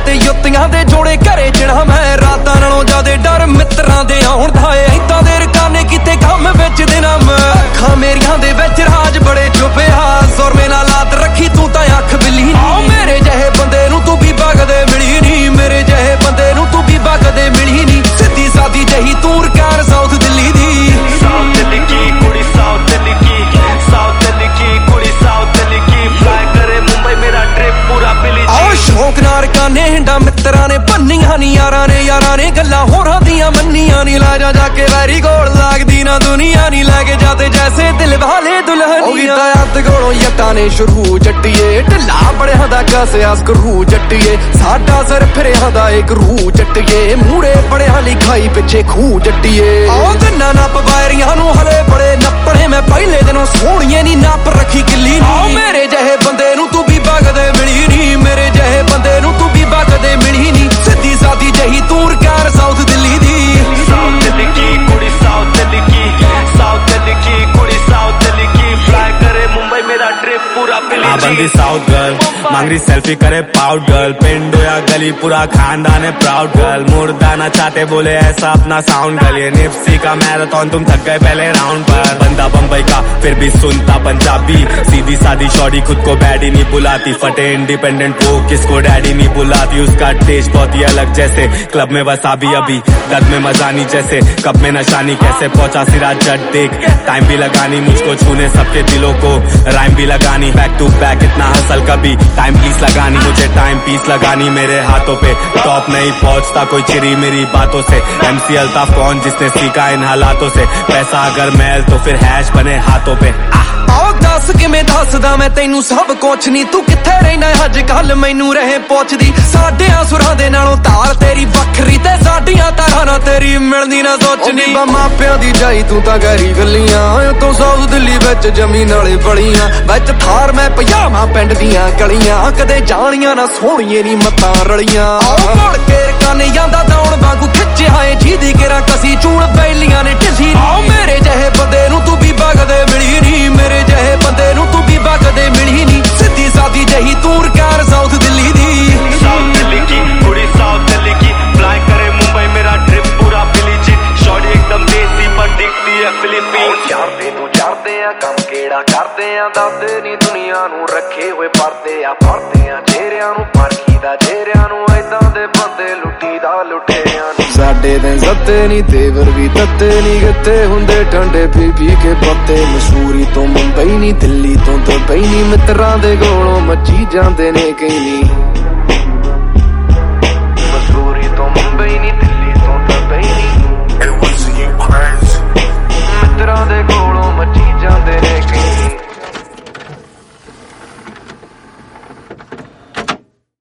ते युत्तियां दे जोड़े घरे जिना मैं रातां नालों ज्यादा डर मित्रां दे आउण दा ऐ इदां दे रकाने किते काम विच देना मैं अखां मेरियां दे विच राज बड़े छुपिया सुरमे नाल लात रखी तू तां अख बिल्ली नी मेरे जहे बंदे नूं तू भी बगदे मिली नी मेरे जहे बंदे नूं तू भी बगदे मिली नी सिद्धी सादी जही तू रकार साउथ दिल्ली दी साउथ दिल्ली की कुड़ी साउथ दिल्ली की साउथ दिल्ली की कुड़ी साउथ दिल्ली की फ्लाई करे मुंबई मेरा ट्रिप पूरा बिली आओ शौक नार काने हिंडा मित्रां ने भन्नियां नी यारां ने गल्लां होरां दियां मन्नियां नी ला जाके वैरी गोल लागदी ना दुनिया नी लैके जाते जैसे दिल वाले दुल्हनियां हत्थ कोलों यत्तां ने शुरू जट्टिए ढिल्ला बड़ियां दा कसिया स्करू जट्टिए साडा सिर फिरिया दा इक रू जट्टिए मूरे बड़ियां लिखाई पिछे खू जट्टिए आओ गन्ना नप बायरियां नूं हले बड़े नप्पणे मैं पहले दिनों सोहणिए नी नप रखी किल्ली नी मेरे जहे बंदे नूं तू भी बगदे मिली नी मेरे जहे बंदे नूं तू भी बगदे मिली नी सिद्धी सादी जही तू रकार साउथ दिल्ली दी साउथ दिल्ली की कुड़ी साउथ दिल्ली की साउथ दिल्ली की कुड़ी साउथ दिल्ली की फ्लाई करे मुंबई मेरा ट्रिप पूरा बिली बंदी साउथ गर्ल मांग रही सेल्फी करे पाउड गर्ल पिंड या गली पूरा खानदान है प्राउड गर्ल मुर्दा ना चाहते बोले ऐसा अपना साउंड गर्ल ये निप्सी का मैराथन तुम थक गए पहले राउंड पर बंदा बम्बई का फिर भी सुनता पंजाबी सीधी सादी शॉडी खुद को बैडी नहीं बुलाती फटे इंडिपेंडेंट वो किसको डैडी नहीं बुलाती उसका टेस्ट बहुत ही अलग जैसे क्लब में वसाबी अभी दर्द में मजानी जैसे कब में नशानी कैसे पहुंचा सिराज जट देख टाइम भी लगानी मुझको छूने सबके दिलों को राइम भी लगानी बैक टू बैक इतना हसल कभी टाइम प्लीज लगानी मुझे टाइम पीस लगानी मेरे हाथों पे टॉप नहीं पहुंचता कोई चिरी मेरी बातों से MC अल्ताफ कौन जिसने सीखा इन हालातों से पैसा अगर मैल तो फिर हैश बने हाथों पे आओ दस किवें दसदा मैं तैनू सब कुछ नी तू कित्थे रहना अज कल मैनू रहे पुछदी साडियां सुरां दे नालों तार तेरी वखरी ते साडियां तारां ना तेरी मिलदी ना सोचनी मापियां दी जाई तू तां गरी गलियां तू साउथ दिल्ली विच जमीन वाली बलियां विच थार मैं पजामा पिंड दियां गलियां कदे जानियां ना सोहणीए नी मत्तां रलियां आओ मुड़ के रकाने जांदा दौड़ वांगू खिच्चे हाए जीदी केरा कसी चूड़ बैलियां ने ढिल्ली आओ मेरे जहे बंदे नूं तू भी बगदे मिली नी मेरे जहे बंदे नूं तू भी बगदे मिली नी सिद्धी सादी जही तू रकार साउथ दिल्ली दी साउथ दिल्ली की कुड़ी साउथ दिल्ली की फ्लाई करे मुंबई मेरा ट्रिप पूरा बिली जी शॉट एकदम देसी पर दिखती है फिलीपीन चढ़ते आ कम केड़ा करते आ दसदे नी दुनिया नूं रखे हुए परदे आ चेहरिਆਂ ਨੂੰ ਪਰਖੀ ਦਾ ਚਿਹਰਿਆਂ ਨੂੰ ਐਦਾਂ ਦੇ ਬੰਦੇ ਲੁੱਟੀ ਦਾ ਲੁੱਟਿਆਂ ਨੂੰ ਸਾਡੇ ਦਿਨ ਸੱਤੇ ਨੀ ਤੇਵਰ ਵੀ ਤੱਤੇ ਨੀ ਗੱਤੇ ਹੁੰਦੇ ਠੰਡੇ ਪੀ ਕੇ ਪੱਤੇ ਮਸੂਰੀ ਤੋਂ ਮੁੰਬਈ ਨੀ ਦਿੱਲੀ ਤੋਂ ਦੁਬਈ ਨੀ ਮਿੱਤਰਾਂ ਦੇ ਕੋਲੋਂ ਮੱਚੀ ਜਾਂਦੇ ਨੇ ਕਈ ਨੀ